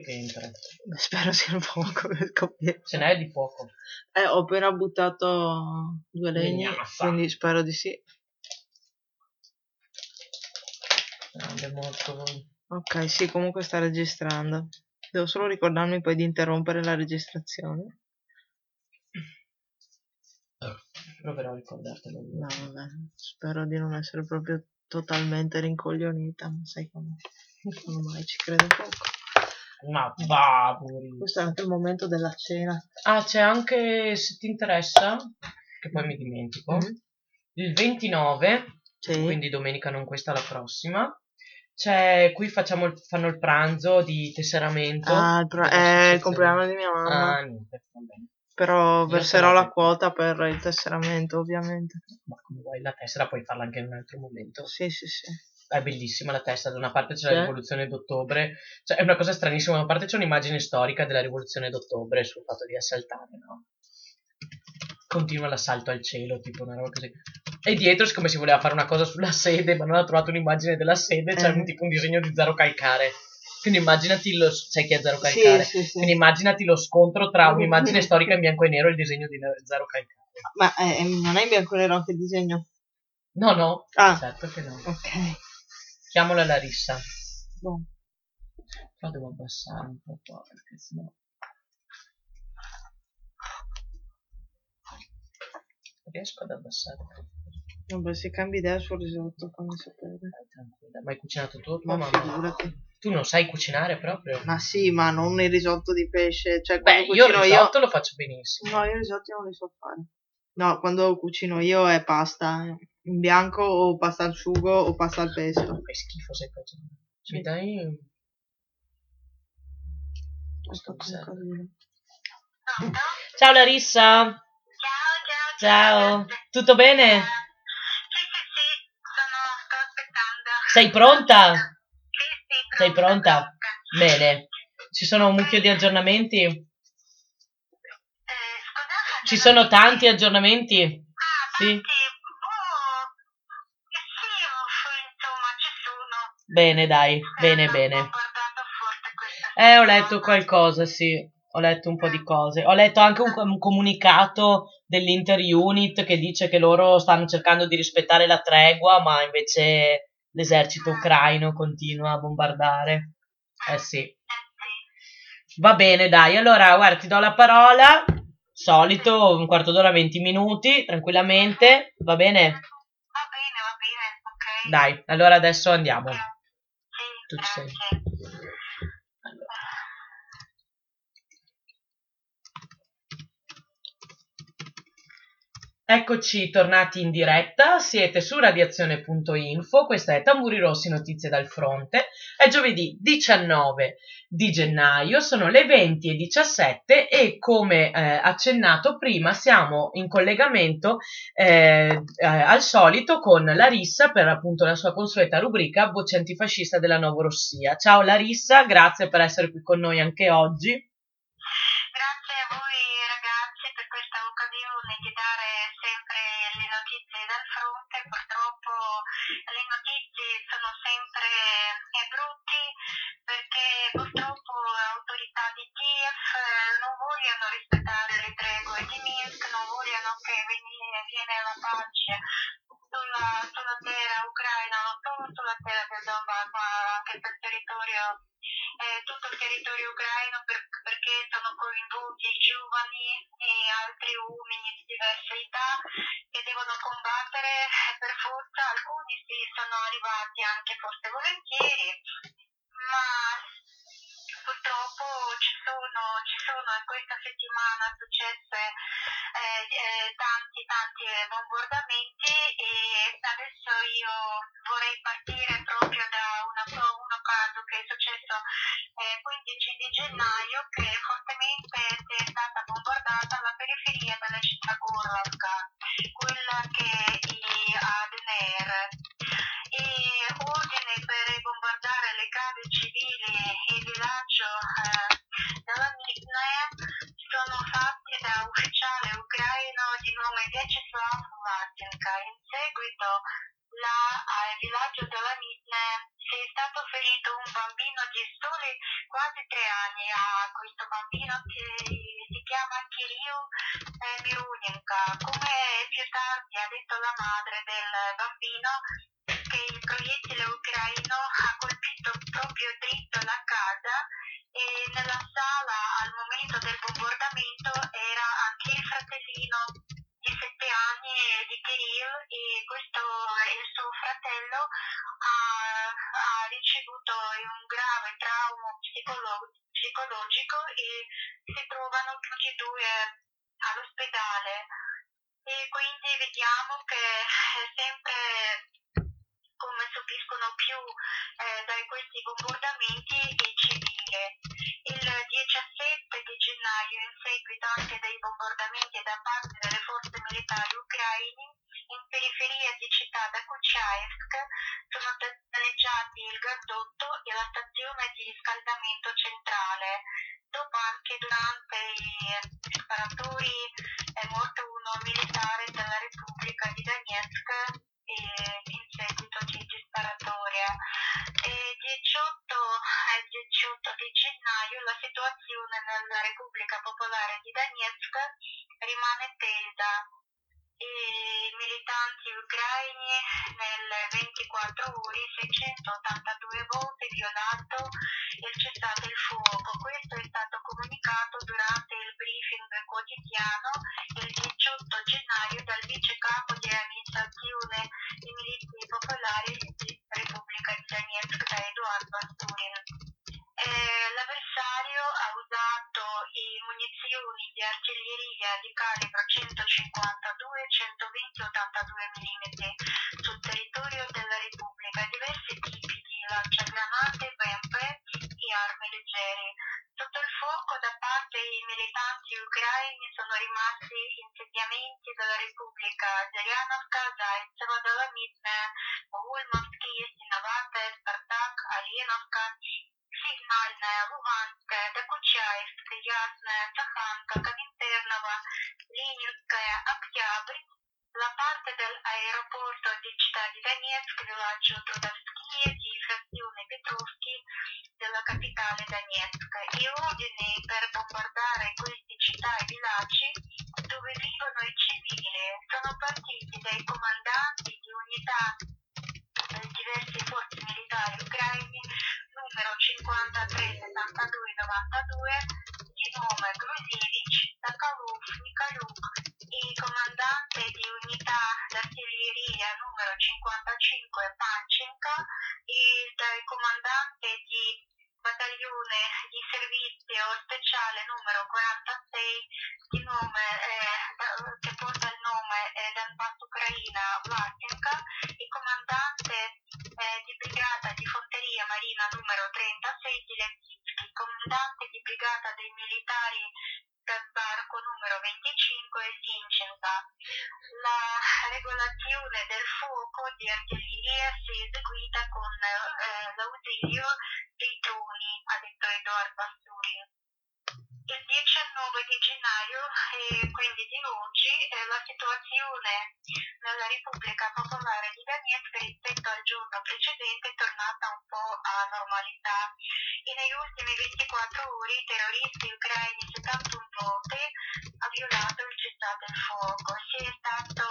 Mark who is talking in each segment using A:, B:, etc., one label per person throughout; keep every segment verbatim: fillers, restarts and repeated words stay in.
A: Entra.
B: Spero sia il fuoco per scoprire.
A: Ce n'è di fuoco.
B: Eh, ho appena buttato due legni,
A: Legnazza.
B: quindi spero di sì.
A: Grande molto voi.
B: Ok, sì, comunque sta registrando. Devo solo ricordarmi poi di interrompere la registrazione.
A: Proverò a ricordartelo.
B: No, vabbè, spero di non essere proprio totalmente rincoglionita, ma sai come? Ormai ci credo poco.
A: Ma va, pure.
B: Questo è anche il momento della cena.
A: Ah, c'è anche, se ti interessa, che poi mi dimentico,
B: Mm-hmm.
A: il ventinove,
B: Sì.
A: quindi domenica non questa, la prossima, c'è, qui facciamo il, fanno il pranzo di tesseramento.
B: Ah, il pro- è il compleanno di mia mamma.
A: Ah, niente, va bene.
B: Però
A: Io
B: verserò
A: sarò
B: la
A: per-
B: quota per il tesseramento, ovviamente.
A: Ma come vuoi, la tessera puoi farla anche in un altro momento.
B: Sì, sì, sì.
A: È bellissima la testa, da una parte c'è
B: Sì.
A: la rivoluzione d'ottobre, cioè è una cosa stranissima, da una parte c'è un'immagine storica della rivoluzione d'ottobre sul fatto di assaltare, no? Continua l'assalto al cielo, tipo una roba così. E dietro, siccome si voleva fare una cosa sulla sede, ma non ha trovato un'immagine della sede, c'è
B: Eh.
A: un, tipo un disegno di Zero Calcare. Quindi immaginati lo, sai chi è Zero Calcare?
B: Sì, sì, sì.
A: Quindi immaginati lo scontro tra un'immagine storica in bianco e nero e il disegno di Zero Calcare.
B: Ma eh, non è in bianco e nero anche il disegno?
A: No, no,
B: Ah.
A: certo che no.
B: Ok.
A: Chiamola Larissa.
B: Boh.
A: Però devo abbassare un po' qua, perché sennò... riesco ad abbassare.
B: Vabbè, se cambi idea sul risotto, fammi sapere.
A: Dai, tranquilla. Ma hai cucinato tu?
B: Ma
A: Mamma?
B: figurati.
A: Tu non sai cucinare proprio?
B: Ma sì, ma non il risotto di pesce. Cioè,
A: Beh,
B: quando
A: io il
B: cucino
A: risotto
B: io...
A: lo faccio benissimo.
B: No, io i risotti non li so fare. No, quando cucino io è pasta. In bianco o pasta al sugo o pasta al pesto.
A: Fai schifo se faccio. Mi dai...
B: Questo è un casino.
A: Ciao Larissa!
C: Ciao, ciao,
A: Ciao! Tutto bene?
C: Sì, sì, sì, sono, sto aspettando.
A: Sei pronta?
C: Sì, sì,
A: Sei pronta?
C: pronta.
A: Bene. Ci sono un mucchio di aggiornamenti?
C: Eh, scusa?
A: Ci sono tanti aggiornamenti?
C: Ah,
A: Sì?
C: tanti, boh, sì, uff, insomma, ci sono.
A: Bene, dai. Bene,
C: Ho
A: bene.
C: guardato forse questa
A: Eh, ho
C: settimana.
A: letto qualcosa, sì. Ho letto un po' di cose. Ho letto anche un, un comunicato dell'Inter-Unit che dice che loro stanno cercando di rispettare la tregua, ma invece l'esercito ucraino continua a bombardare. Eh sì.
C: Eh sì.
A: Va bene, dai. Allora, guarda, ti do la parola. Solito, un quarto d'ora, venti minuti, tranquillamente. Va bene?
C: Va bene, va bene, ok.
A: Dai, allora adesso andiamo.
C: Sì,
A: Tu ci sei.
C: grazie.
A: Allora. Eccoci tornati in diretta, siete su radiazione punto info, questa è Tamburi Rossi, notizie dal fronte, è giovedì diciannove di gennaio, sono le venti e diciassette e come eh, accennato prima siamo in collegamento eh, eh, al solito con Larissa per appunto la sua consueta rubrica Voce antifascista della Novorossia. Ciao Larissa, grazie per essere qui con noi anche oggi.
C: Grazie a voi ragazzi per questa occasione di dare sempre le notizie dal fronte. Purtroppo le notizie sono sempre eh, brutte perché purtroppo le autorità di Kiev eh, non vogliono rispettare le tregue di Minsk, non vogliono che viene, viene la pace sulla, sulla terra ucraina, non solo sulla terra del Donbass ma anche sul territorio, eh, tutto il territorio ucraino per, perché sono coinvolti giovani e altri uomini di diverse età che devono combattere per forza. Alcuni sì sono arrivati anche forse volentieri, ma purtroppo ci sono, ci sono in questa settimana successe eh, eh, tanti tanti bombardamenti e adesso io vorrei partire proprio da una, uno caso che è successo eh, quindici di gennaio, che fortemente è stata bombardata la periferia della città Gorlovka, quella che è a D N R, e ordini per bombardare le case civili e il villaggio eh, della Nizhne sono fatti da ufficiale ucraino di nome Vyacheslav Vlasenka. In seguito là al villaggio della Nizhne è stato ferito un bambino di soli quasi tre anni a questo bambino che si chiama Kirill eh, Mirunenka. Come più tardi ha detto la madre del bambino, che il proiettile ucraino ha colpito proprio dritto la casa e nella sala al momento del bombardamento era anche il fratellino di sette anni di Kirill, e questo il suo fratello ha, ha ricevuto un grave trauma psicolo- psicologico e si trovano tutti e due all'ospedale. E quindi vediamo che è sempre come subiscono più eh, da questi bombardamenti i civili. Il diciassette di gennaio, in seguito anche dei bombardamenti da parte delle forze militari ucraine, in periferia di città da Kuchaevsk sono danneggiati il gasdotto e la stazione di riscaldamento centrale. Dopo anche durante i sparatori è morto uno militare della Repubblica di Donetsk e in seguito di sparatoria. E diciotto e diciotto di gennaio la situazione nella Repubblica Popolare di Donetsk rimane tesa. I militanti ucraini nelle ventiquattro ore seicentottantadue volte violato il cessate il fuoco. Questo è stato comunicato durante il briefing quotidiano il diciotto gennaio dal vice capo di amministrazione dei milizi popolari di Repubblica di Donetsk, da Eduard Basturin. Eh, l'avversario ha usato i munizioni di artiglieria di calibro centocinquantadue centoventi ottantadue millimetri sul territorio della Repubblica, diversi tipi di lanciagranate, B M P e armi leggeri. Sotto il fuoco da parte dei militanti ucraini sono rimasti insediamenti della Repubblica: Zerianovka, Zaitseva, Dolomitne, Ulmovsky, Stinovate, Spartak, Alienovka, Сигнальная, Луганская, Докучаевск, Ясная, Саханка, Коминтерново, Ленинская, Октябрь, la parte dell'aeroporto di città di Donetsk, villaggio Trudovskие di frazione Petrovsky della capitale Donetsk. I ordini per bombardare queste città e villaggi dove vivono i civili sono partiti dai comandanti di unità delle diverse forze militari ucraine numero cinquantatré settantadue novantadue di nome Gruzevich, Sokolov, Nikoluk, e comandante di unità d'artiglieria numero cinquantacinque Panchenko e dal comandante di battaglione di servizio speciale numero quarantasei di nome, eh, che porta il nome eh, Donbass Ucraina Vlasenko, e comandante eh, di brigata di fonteria marina numero trentasei di Levitsky, comandante di brigata dei militari da sbarco numero venticinque Zinchenko. La regolazione del fuoco di artiglieria si è eseguita con eh, l'ausilio dei droni, ha detto Eduard Basturin. Il diciannove di gennaio, e quindi di oggi, eh, la situazione nella Repubblica Popolare di Donetsk rispetto al giorno precedente è tornata un po' a normalità. E negli ultimi ventiquattro ore i terroristi ucraini settantuno volte ha violato il cessate il fuoco. Si è stato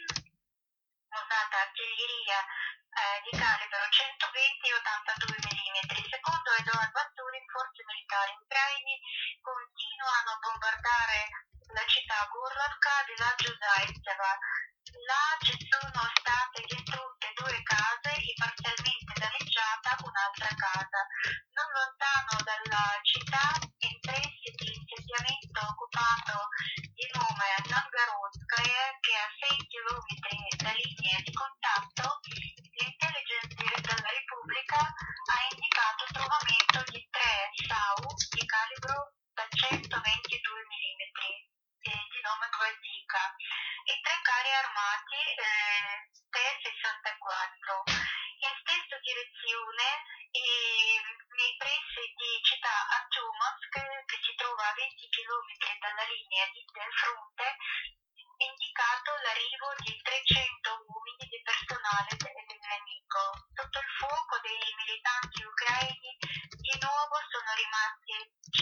C: usata artiglieria eh, di calibro centoventi ottantadue millimetri. Secondo Eduard Basturin, forze militari ucraini continuano a bombardare la città Gorlovka, villaggio Zaitseva. Là ci sono state distrutte due case e parzialmente danneggiata un'altra casa. Non lontano dalla città, in pressi di insediamento occupato di nome Novgorodskaya, che a sei chilometri da linea di contatto, l'intelligence della Repubblica ha indicato il trovamento di tre S A U di calibro da centoventidue millimetri eh, di nome Gvozdyka e tre carri armati eh, T sessantaquattro. In stessa direzione, eh, nei pressi di città Artyomovsk, che si trova a venti chilometri dalla linea di, del fronte, è indicato l'arrivo di trecento uomini di personale del, del nemico. Sotto il fuoco dei militanti ucraini di nuovo sono rimasti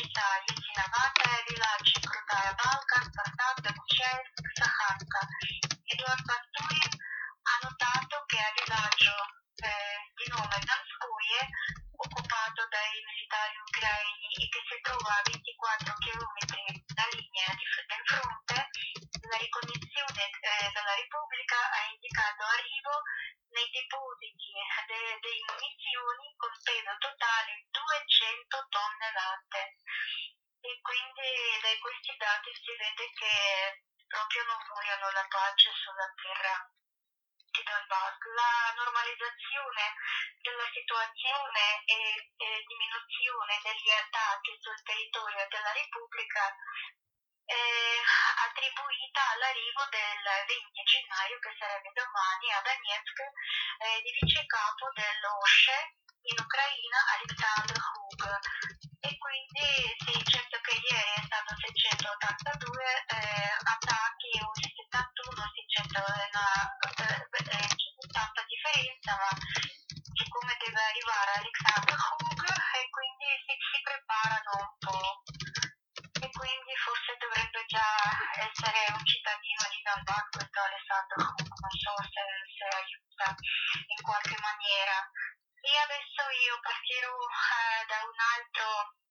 C: есть Синоватая, Вилачи, Крутая Балка, Спартак, Докучаевск, Саханка. Эдуард Бастурин ha notato che a villaggio eh, di nome Donskoye, occupato dai militari ucraini e che si trova a ventiquattro chilometri da linea di, del fronte, la ricognizione eh, della Repubblica ha indicato arrivo nei depositi de- dei munizioni con peso totale duecento tonnellate. E quindi da questi dati si vede che proprio non vogliono la pace sulla terra di Donbass. La normalizzazione della situazione e, e diminuzione degli attacchi sul territorio della Repubblica è attribuita all'arrivo del venti gennaio, che sarebbe domani, a Donetsk, eh, di vicecapo dell'O S C E in Ucraina, Alexander Hug. E quindi sì, certo che ieri è stato seicentottantadue eh, attacchi, o settantuno, seicento è una eh, tanta differenza, ma siccome deve arrivare Alexander Hug e quindi si, si preparano un po'. E quindi forse dovrebbe già essere un cittadino di Donbass questo Alexander Hug, non so se, se aiuta in qualche maniera. E adesso io passerò eh, da un altro,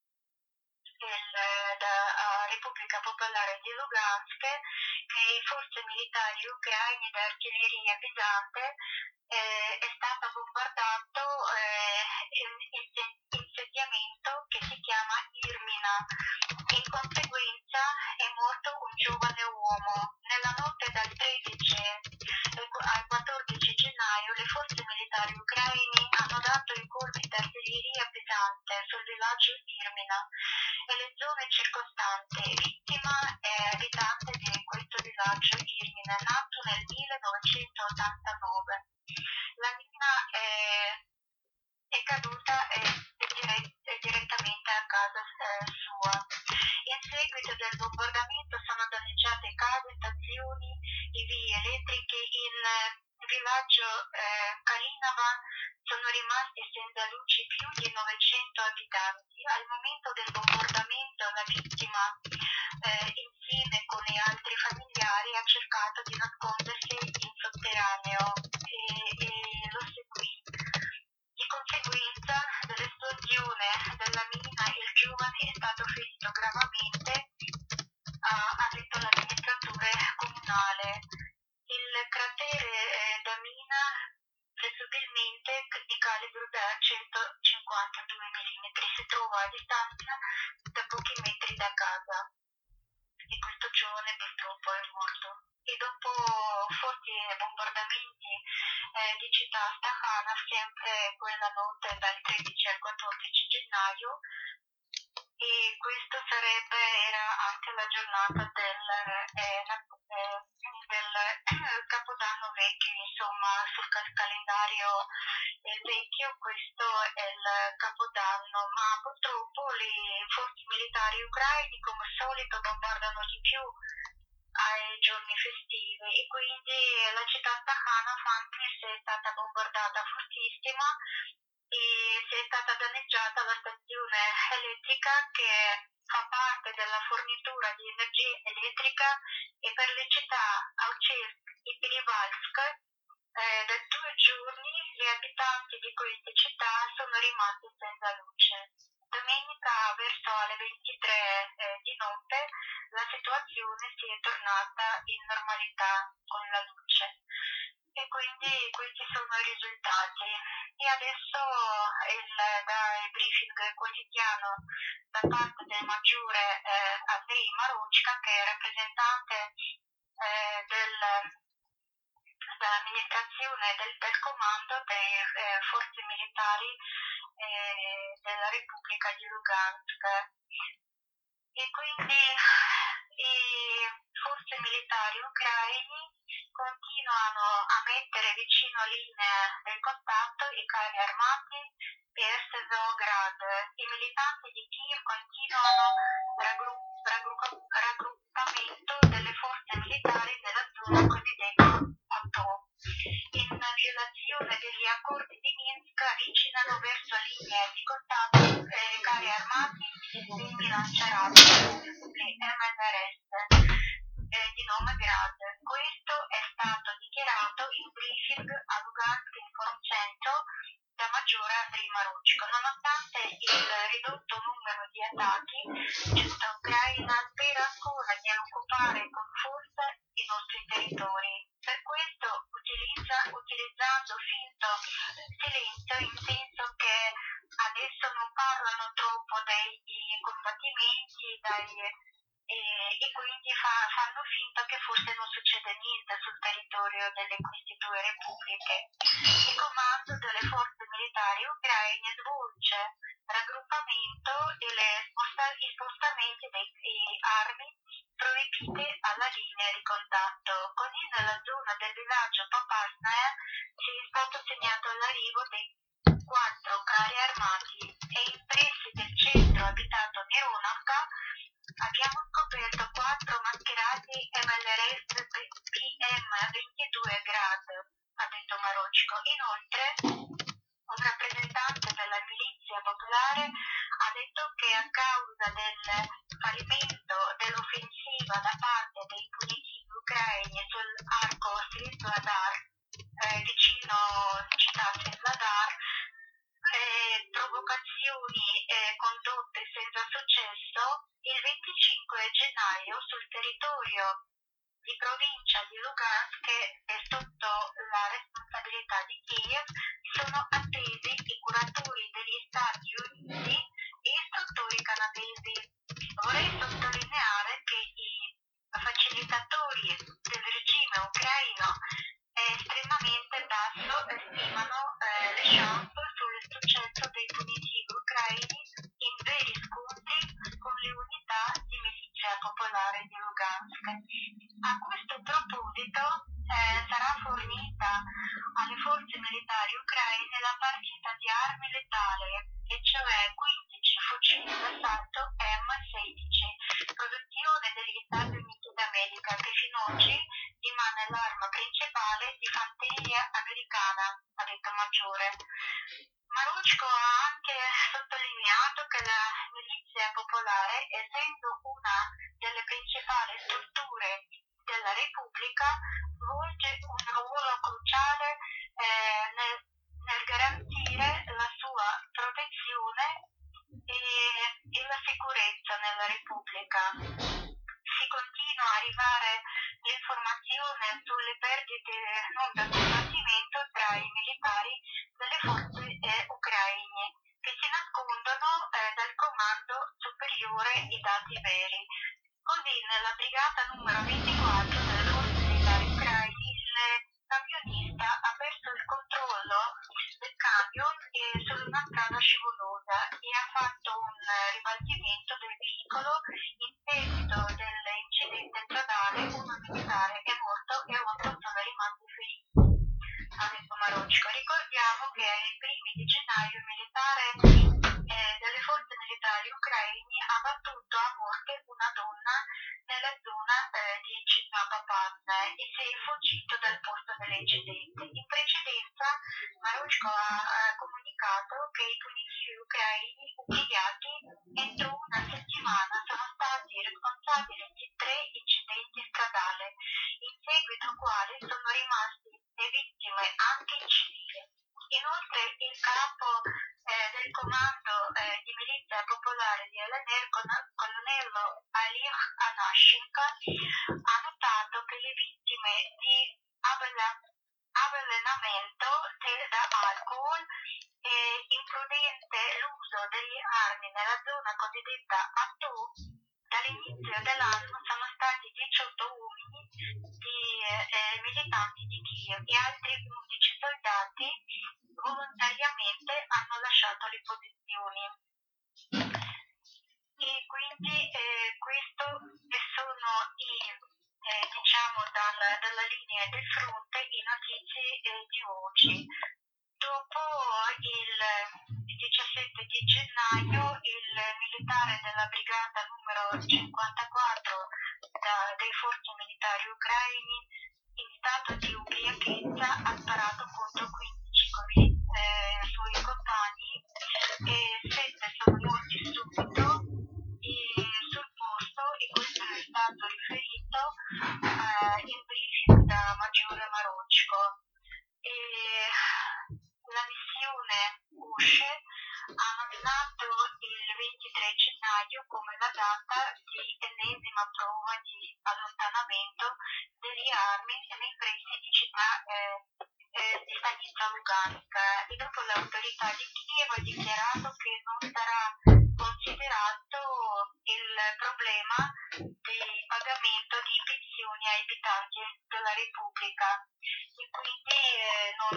C: il, da uh, Repubblica Popolare di Lugansk, che i forze militari ucraini d'artiglieria pesante eh, è stato bombardato eh, in, in, insediamento che si chiama Irmina. In conseguenza è morto un giovane uomo. Nella notte dal tredici al quattordici gennaio le forze militari ucraini hanno dato i colpi d'artiglieria pesante sul villaggio Irmina e le zone circostanti. Vittima è abitante di questo villaggio Irmina, nato nel millenovecentottantanove. La mina è, è caduta e, e dire- e direttamente a casa eh, sua. In seguito del bombardamento sono danneggiate case, stazioni e vie elettriche. In eh, villaggio eh, Kalinova sono rimasti senza luce più di novecento abitanti. Al momento del bombardamento la vittima eh, insieme con gli altri familiari ha cercato di nascondersi in sotterraneo e, e lo seguì. Di conseguenza dell'esplosione della mina il giovane è stato ferito gravemente, ha, ha detto l'amministratore comunale. Il cratere eh, da mina presumibilmente di calibro da centocinquantadue millimetri si trova a distanza da pochi metri da casa e questo giovane purtroppo è morto. E dopo forti bombardamenti eh, di città Stahana, sempre quella notte dal tredici al quattordici gennaio, e questo sarebbe, era anche la giornata del, eh, eh, del eh, Capodanno vecchio, insomma sul cal- calendario del vecchio questo è il Capodanno, ma purtroppo le forze militari ucraine come al solito bombardano di più ai giorni festivi e quindi la città Stahana anche se è stata bombardata fortissima e si è stata danneggiata la stazione elettrica che fa parte della fornitura di energia elettrica e per le città Alchevsk e Perevalsk eh, da due giorni gli abitanti di queste città sono rimasti senza luce. Domenica verso le ventitré eh, di notte la situazione si è tornata in normalità con la luce e quindi questi sono i risultati. E adesso il, dal briefing quotidiano da parte del maggiore eh, Andrei Marochka, che è rappresentante eh, del, dell'amministrazione del, del comando delle eh, forze militari eh, della Repubblica di Lugansk. E quindi i forze militari ucraini continuano a mettere vicino linee del contatto i carri armati per Sezograd. I militanti di Kiev continuano raggru- raggru- raggruppamento delle forze militari nella zona cosiddetta Azov. In violazione degli accordi di Minsk avvicinano verso linee di contatto eh, carri armati, segnano scarcerato le M L R S eh, di nome Grad. Questo è stato dichiarato in briefing a Lugansk Inform Centro da maggiore Andrei Maruchko. Nonostante il ridotto numero di attacchi, giunta Ucraina spera ancora di occupare con forza i nostri territori. Per questo utilizza, utilizzando finto silenzio, in senso che adesso non parlano troppo dei combattimenti dai, e, e quindi fa, fanno finta che forse non succede niente sul territorio delle queste due repubbliche. Il comando delle forze militari ucraine svolge raggruppamento e le sposta- i spostamenti delle armi proibite alla linea di contatto. Così nella zona del villaggio Popasnaya si è stato segnato l'arrivo dei quattro carri armati e in pressi del centro abitato Mironovka abbiamo scoperto quattro mascherati M L R S P M ventidue Grad, ha detto Maruchko. Inoltre, un rappresentante della milizia popolare ha detto che a causa del fallimento dell'offensiva da parte dei punitivi ucraini sull'arco Svetladar, eh, vicino città Svetladar, eh, provocazioni eh, condotte senza successo, il venticinque gennaio sul territorio di provincia di Lugansk, che è sotto la responsabilità di Kiev, sono attesi i curatori degli Stati Uniti e istruttori canadesi. Vorrei sottolineare che i facilitatori del regime ucraino è estremamente basso e stimano eh, le chance sul successo dei punitivi ucraini in veri scontri con le unità di milizia popolare di Lugansk. A questo proposito eh, sarà fornita alle forze militari ucraine la partita di armi letali, e cioè quindici fucili d'assalto M sedici, produzione degli Stati Uniti d'America, che fino ad oggi rimane l'arma principale di fanteria americana, ha detto Maggiore. Maruchko ha anche sottolineato che la milizia popolare, essendo una delle principali strutture della Repubblica, svolge un ruolo cruciale eh, nel, nel garantire la sua protezione e, e la sicurezza nella Repubblica. Si continua a arrivare l'informazione sulle perdite non da combattimento tra i militari delle forze eh, ucraine, che si nascondono eh, dal comando superiore i dati veri. Così nella brigata numero ventiquattro delle forze militari ucraine il camionista ha perso il controllo del camion e su una strada scivolosa e ha fatto un ribaltamento del veicolo. In seguito dell'incidente stradale uno militare è morto e otto sono rimasti feriti, ha detto Maruchko. Ricordiamo che ai primi di gennaio il militare eh, delle forze militari ucraine ha battuto a morte una donna nella zona eh, di città Popasna e si è fuggito dal posto dell'incidente. In precedenza Maruchko ha, ha comunicato che i punitivi ucraini umiliati entro una settimana sono stati responsabili di tre incidenti stradali, in seguito ai quali sono rimasti le vittime anche civili. Inoltre il capo eh, del comando eh, di milizia popolare di L N R, colonnello Alir Anashenko, ha notato che le vittime di avvela- avvelenamento da alcol e imprudente l'uso delle armi nella zona cosiddetta Azov dall'inizio dell'anno sono stati diciotto uomini di eh, militanti di Kiev e altri undici soldati volontariamente hanno lasciato le posizioni. E quindi eh, questo sono i eh, diciamo dalla, dalla linea del fronte i notizie eh, di oggi. Dopo il diciassette di gennaio il militare della brigata numero cinquantaquattro da, dei forze militari ucraini in stato di ubriachezza ha sparato contro quindici eh, suoi compagni e sette sono morti subito e gennaio come la data di ennesima prova di allontanamento delle armi nei pressi di città eh, eh, di Stanitsa Luganska, e dopo l'autorità di Kiev ha dichiarato che non sarà considerato il problema di pagamento di pensioni ai abitanti della Repubblica, e quindi eh, non,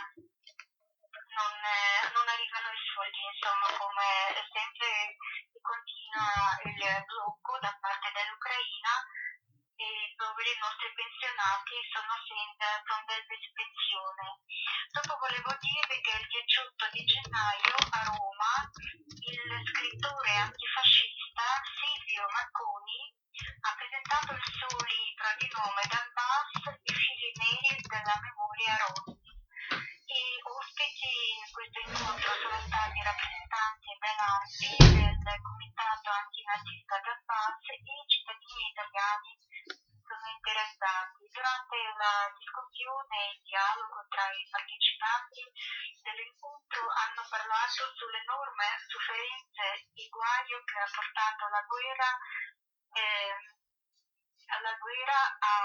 C: non, non arrivano i soldi, insomma, come sempre continua il blocco da parte dell'Ucraina, e dove i nostri pensionati sono senza senza pensione. Dopo volevo dirvi che il diciotto di gennaio a Roma il scrittore antifascista Silvio Marconi ha presentato il suo libro di nome Donbass, i fili neri della memoria Rossi. E ospiti in questo incontro sono stati rappresentanti belarsi del comitato antinazista Donbass e i cittadini italiani sono interessati. Durante la discussione e il dialogo tra i partecipanti dell'incontro hanno parlato sull'enorme sofferenze e guaio che ha portato la guerra, eh, alla guerra a,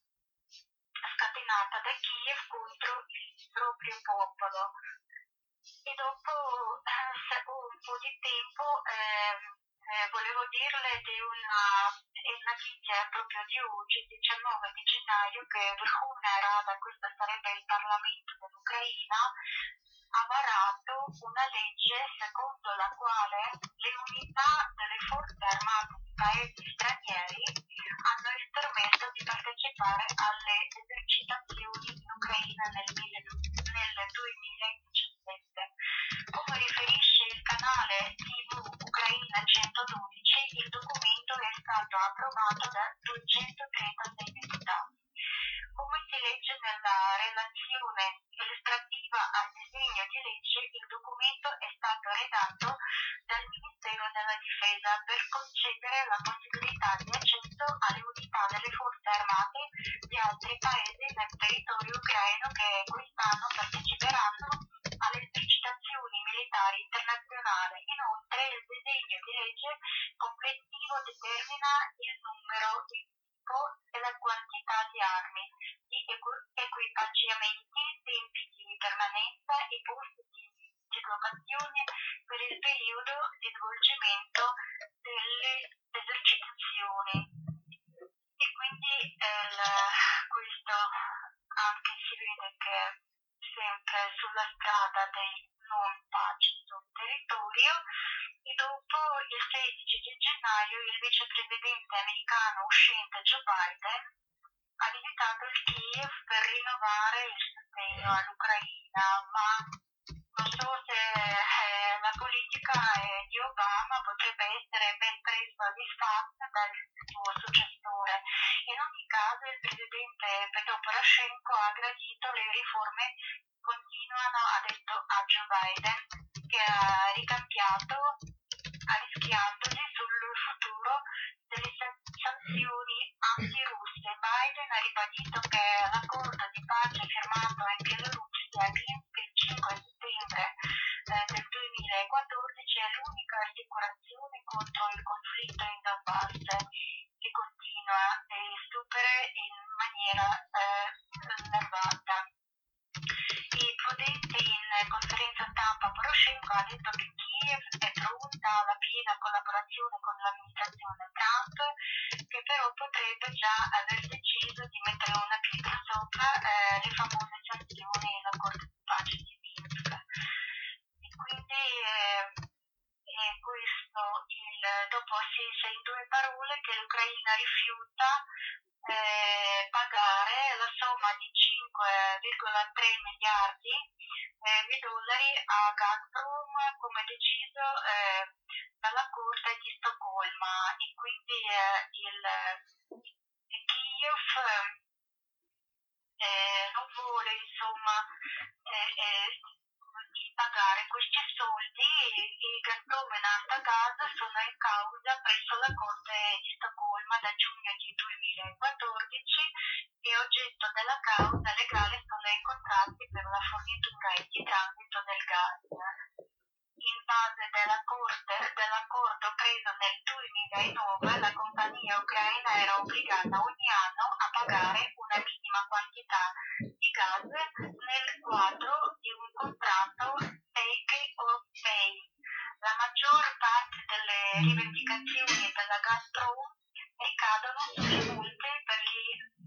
C: scatenata da Kiev contro il proprio popolo. E dopo eh, un po' di tempo eh, eh, volevo dirle di una notizia proprio di oggi, diciannove di gennaio, che Verkhovna Rada, questo sarebbe il Parlamento dell'Ucraina, ha varato una legge secondo la quale le unità delle forze armate di paesi stranieri hanno il permesso di partecipare alle esercitazioni in Ucraina nel, nel duemiladiciassette. Come riferisce il canale tivù Ucraina centododici, il documento è stato approvato da duecentotrentasei deputati. Come si legge nella relazione illustrativa al disegno di legge, il documento è stato redatto dal Ministero della Difesa per concedere la possibilità di accesso alle unità delle forze armate di altri paesi nel territorio ucraino che quest'anno parteciperanno alle esercitazioni militari internazionali. Inoltre, il disegno di legge complessivo determina il numero, il tipo e la quantità di armi, di equ- equipaggiamenti, tempi di permanenza e posti di dislocazione per il periodo di svolgimento delle esercitazioni. E quindi eh, la- questo anche si vede che sempre sulla strada dei non paci sul territorio. E dopo il sedici di gennaio il vicepresidente americano uscente Joe Biden ha visitato il Kiev per rinnovare il sostegno all'Ucraina, ma non so se eh, la politica eh, di Obama potrebbe essere ben presto disfatta dal suo successore. In ogni caso il presidente Petro Poroshenko ha gradito le riforme che continuano, ha detto a Joe Biden, che ha ricambiato, ha rischiandosi sul futuro delle san- sanzioni antirusse. Biden ha ribadito che l'accordo di pace firmato in Bielorussia a Minsk il cinque settembre eh, del duemilaquattordici è l'unica assicurazione contro il conflitto in Donbass, che continua e supera in maniera eh, nervata. I prudenti in conferenza stampa Poroshenko ha detto che Kiev è pronta alla piena collaborazione con l'amministrazione Trump, che però potrebbe già aver deciso di mettere una pietra sopra eh, le famose sanzioni e l'accordo di pace di Minsk. E quindi eh, è questo il dopo si sa in due parole che l'Ucraina rifiuta eh, pagare la somma di cinque virgola tre miliardi eh, di dollari a Gazprom come deciso eh, dalla Corte di Stoccolma, e quindi eh, il, il Kiev eh, non vuole insomma eh, eh, di pagare questi soldi, e, e Gazprom e Naftagaz sono in causa presso la Corte di Stoccolma da giugno di duemilaquattordici, e oggetto della causa legale sono i contratti per la fornitura e di transito del gas. In base della corte, dell'accordo preso nel duemilanove la compagnia ucraina era obbligata ogni anno a pagare una minima quantità di gas nel quadro di un contratto take or pay. La maggior parte delle rivendicazioni della Gazprom ricadono sulle multe per gli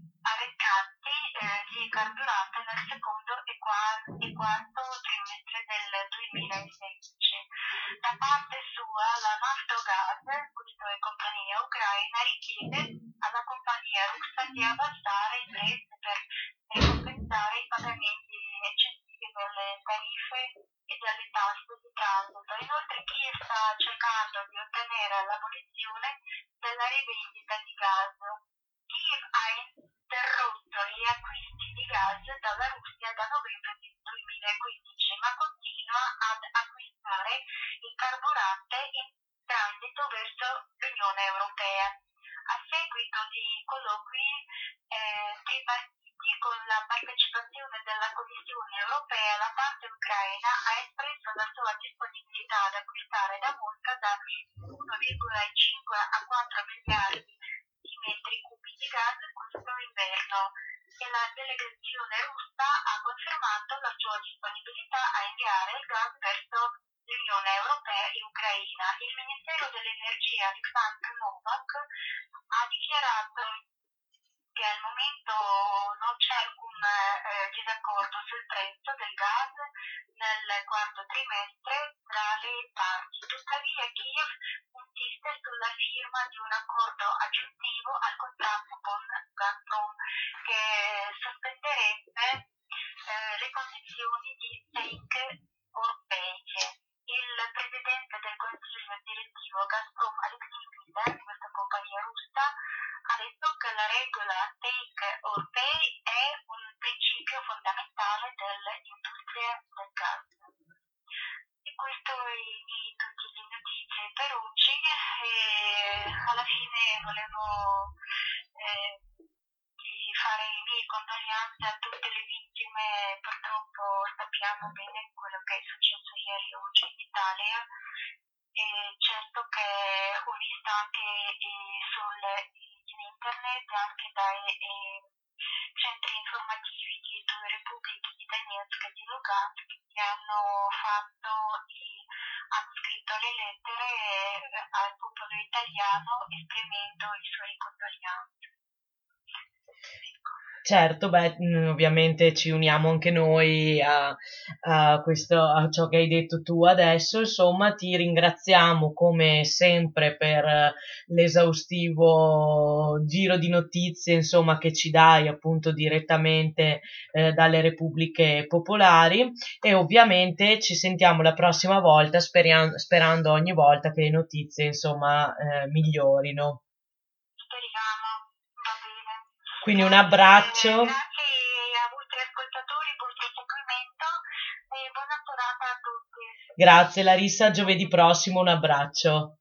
C: arrecati eh, di carburante nel secondo e, qua- e quarto trimestre del duemilasedici. Da parte sua la Naftogaz, questa è compagnia ucraina, richiede alla compagnia russa di abbassare il prezzo per ricompensare i pagamenti eccessivi delle tariffe e delle tasse di transito. Inoltre Kiev sta cercando di ottenere l'abolizione della rivendita di gas. Kiev ha interrotto gli acquisti di gas dalla Russia da novembre del duemilaquindici, ma continua ad acquistare il carburante in transito verso l'Unione Europea. A seguito di colloqui eh, tripartiti con la partecipazione della Commissione Europea, la parte ucraina ha espresso la sua disponibilità ad acquistare da Mosca da uno virgola cinque a quattro miliardi di metri cubi di gas questo inverno e la delegazione russa ha confermato la sua disponibilità a inviare il gas verso l'Unione Europea e Ucraina. Il Ministero dell'Energia Alexander Novak ha dichiarato che al momento non c'è alcun eh, disaccordo sul prezzo del gas nel quarto trimestre tra le parti. Tuttavia Kiev insiste sulla firma di un accordo aggiuntivo al contratto con Gazprom che sospenderebbe eh, le condizioni di take or pay. Il presidente del consiglio direttivo Gazprom, Alexei Miller, di questa compagnia russa, ha detto che la regola take or pay è un principio fondamentale dell'industria del gas. E questo è di tutte le notizie per oggi e alla fine volevo eh, di fare le mie condoglianze a tutte le vittime. Purtroppo sappiamo bene quello che è successo ieri e oggi in Italia e certo che ho visto anche eh, sul, in internet anche dai eh, centri informativi di due repubbliche di Donetsk e di Lugansk che hanno fatto i, hanno scritto le lettere eh, al popolo italiano esprimendo i suoi condoglianze.
A: Certo, beh, mh, ovviamente ci uniamo anche noi a, a questo, a ciò che hai detto tu adesso. Insomma, ti ringraziamo come sempre per eh, l'esaustivo giro di notizie, insomma, che ci dai appunto direttamente eh, dalle Repubbliche Popolari e ovviamente ci sentiamo la prossima volta speria- sperando ogni volta che le notizie, insomma, eh, migliorino.
C: Speriamo, va bene.
A: Quindi un
C: Grazie,
A: abbraccio.
C: grazie a vostri ascoltatori per il vostro seguimento e buona serata a tutti.
A: Grazie Larissa, giovedì prossimo un abbraccio.